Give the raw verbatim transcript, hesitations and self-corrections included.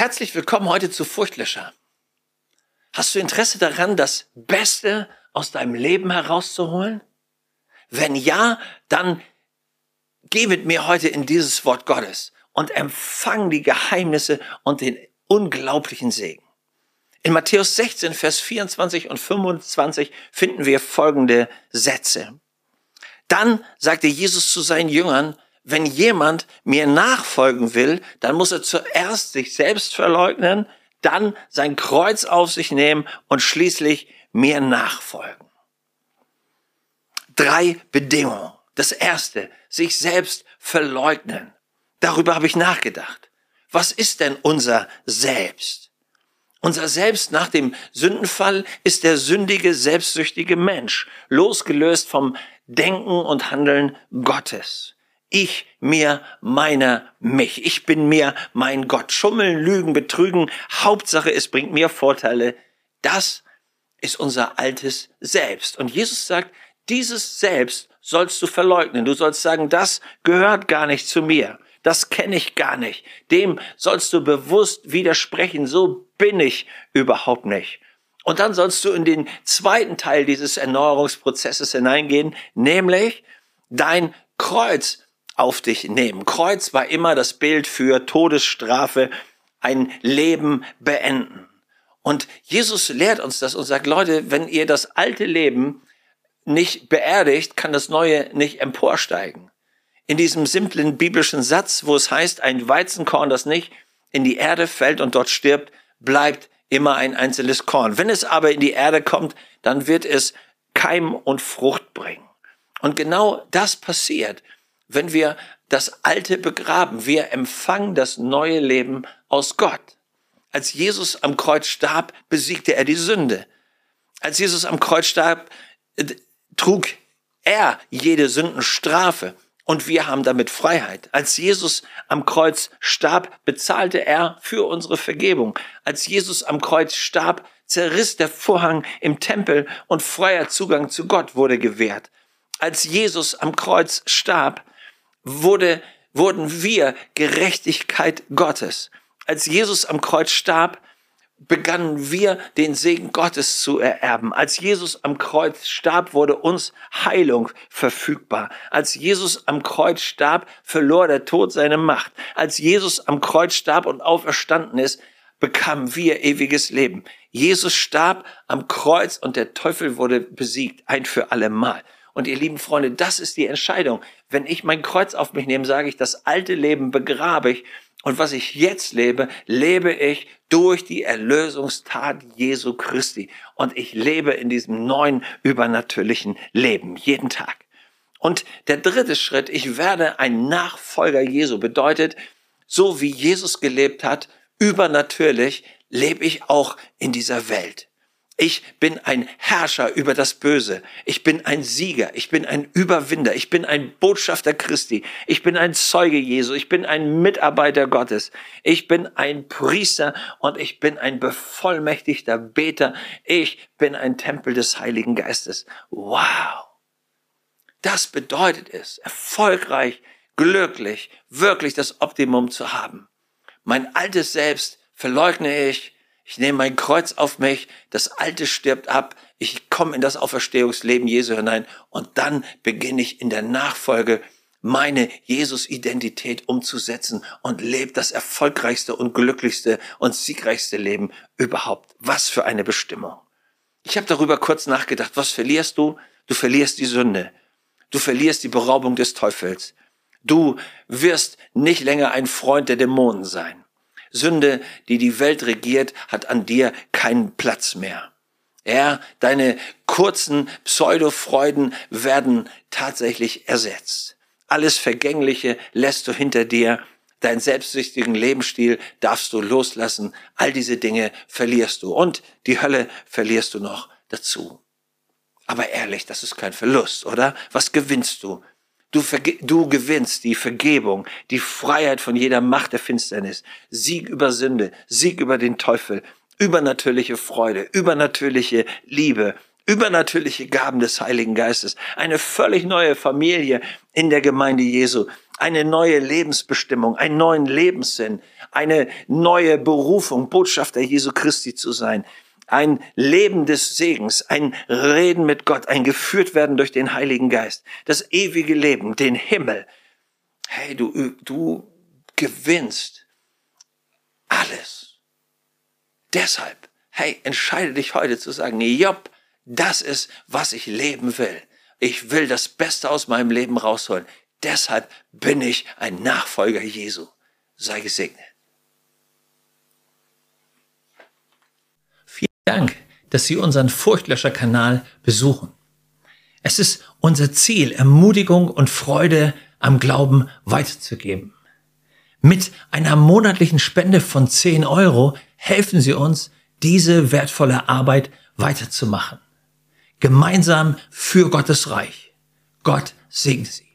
Herzlich willkommen heute zu Furchtlöscher. Hast du Interesse daran, das Beste aus deinem Leben herauszuholen? Wenn ja, dann geh mit mir heute in dieses Wort Gottes und empfang die Geheimnisse und den unglaublichen Segen. In Matthäus sechzehn, Vers vierundzwanzig und fünfundzwanzig finden wir folgende Sätze. Dann sagte Jesus zu seinen Jüngern: Wenn jemand mir nachfolgen will, dann muss er zuerst sich selbst verleugnen, dann sein Kreuz auf sich nehmen und schließlich mir nachfolgen. Drei Bedingungen. Das erste, sich selbst verleugnen. Darüber habe ich nachgedacht. Was ist denn unser Selbst? Unser Selbst nach dem Sündenfall ist der sündige, selbstsüchtige Mensch, losgelöst vom Denken und Handeln Gottes. Ich, mir, meiner, mich. Ich bin mir mein Gott. Schummeln, lügen, betrügen. Hauptsache, es bringt mir Vorteile. Das ist unser altes Selbst. Und Jesus sagt, dieses Selbst sollst du verleugnen. Du sollst sagen, das gehört gar nicht zu mir. Das kenne ich gar nicht. Dem sollst du bewusst widersprechen. So bin ich überhaupt nicht. Und dann sollst du in den zweiten Teil dieses Erneuerungsprozesses hineingehen, nämlich dein Kreuz auf dich nehmen. Kreuz war immer das Bild für Todesstrafe, ein Leben beenden. Und Jesus lehrt uns das und sagt, Leute, wenn ihr das alte Leben nicht beerdigt, kann das neue nicht emporsteigen. In diesem simplen biblischen Satz, wo es heißt, ein Weizenkorn, das nicht in die Erde fällt und dort stirbt, bleibt immer ein einzelnes Korn. Wenn es aber in die Erde kommt, dann wird es Keim und Frucht bringen. Und genau das passiert, wenn wir das Alte begraben. Wir empfangen das neue Leben aus Gott. Als Jesus am Kreuz starb, besiegte er die Sünde. Als Jesus am Kreuz starb, trug er jede Sündenstrafe und wir haben damit Freiheit. Als Jesus am Kreuz starb, bezahlte er für unsere Vergebung. Als Jesus am Kreuz starb, zerriss der Vorhang im Tempel und freier Zugang zu Gott wurde gewährt. Als Jesus am Kreuz starb, wurde, wurden wir Gerechtigkeit Gottes. Als Jesus am Kreuz starb, begannen wir den Segen Gottes zu ererben. Als Jesus am Kreuz starb, wurde uns Heilung verfügbar. Als Jesus am Kreuz starb, verlor der Tod seine Macht. Als Jesus am Kreuz starb und auferstanden ist, bekamen wir ewiges Leben. Jesus starb am Kreuz und der Teufel wurde besiegt, ein für alle Mal. Und ihr lieben Freunde, das ist die Entscheidung. Wenn ich mein Kreuz auf mich nehme, sage ich, das alte Leben begrabe ich. Und was ich jetzt lebe, lebe ich durch die Erlösungstat Jesu Christi. Und ich lebe in diesem neuen, übernatürlichen Leben, jeden Tag. Und der dritte Schritt, ich werde ein Nachfolger Jesu, bedeutet, so wie Jesus gelebt hat, übernatürlich, lebe ich auch in dieser Welt. Ich bin ein Herrscher über das Böse. Ich bin ein Sieger. Ich bin ein Überwinder. Ich bin ein Botschafter Christi. Ich bin ein Zeuge Jesu. Ich bin ein Mitarbeiter Gottes. Ich bin ein Priester und ich bin ein bevollmächtigter Beter. Ich bin ein Tempel des Heiligen Geistes. Wow! Das bedeutet es, erfolgreich, glücklich, wirklich das Optimum zu haben. Mein altes Selbst verleugne ich. Ich nehme mein Kreuz auf mich, das Alte stirbt ab, ich komme in das Auferstehungsleben Jesu hinein und dann beginne ich in der Nachfolge meine Jesus-Identität umzusetzen und lebe das erfolgreichste und glücklichste und siegreichste Leben überhaupt. Was für eine Bestimmung. Ich habe darüber kurz nachgedacht, was verlierst du? Du verlierst die Sünde, du verlierst die Beraubung des Teufels, du wirst nicht länger ein Freund der Dämonen sein. Sünde, die die Welt regiert, hat an dir keinen Platz mehr. Ja, deine kurzen Pseudofreuden werden tatsächlich ersetzt. Alles Vergängliche lässt du hinter dir. Deinen selbstsüchtigen Lebensstil darfst du loslassen. All diese Dinge verlierst du. Und die Hölle verlierst du noch dazu. Aber ehrlich, das ist kein Verlust, oder? Was gewinnst du? Du, verge- du gewinnst die Vergebung, die Freiheit von jeder Macht der Finsternis, Sieg über Sünde, Sieg über den Teufel, übernatürliche Freude, übernatürliche Liebe, Übernatürliche Gaben des Heiligen Geistes, eine völlig neue Familie in der Gemeinde Jesu, eine neue Lebensbestimmung, einen neuen Lebenssinn, eine neue Berufung, Botschafter Jesu Christi zu sein, ein Leben des Segens, ein Reden mit Gott, ein Geführtwerden durch den Heiligen Geist, das ewige Leben, den Himmel. Hey, du, du gewinnst alles. Deshalb, hey, entscheide dich heute zu sagen, Jopp, das ist, was ich leben will. Ich will das Beste aus meinem Leben rausholen. Deshalb bin ich ein Nachfolger Jesu. Sei gesegnet. Vielen Dank, dass Sie unseren Furchtlöscher-Kanal besuchen. Es ist unser Ziel, Ermutigung und Freude am Glauben weiterzugeben. Mit einer monatlichen Spende von zehn Euro helfen Sie uns, diese wertvolle Arbeit weiterzumachen. Gemeinsam für Gottes Reich. Gott segne Sie.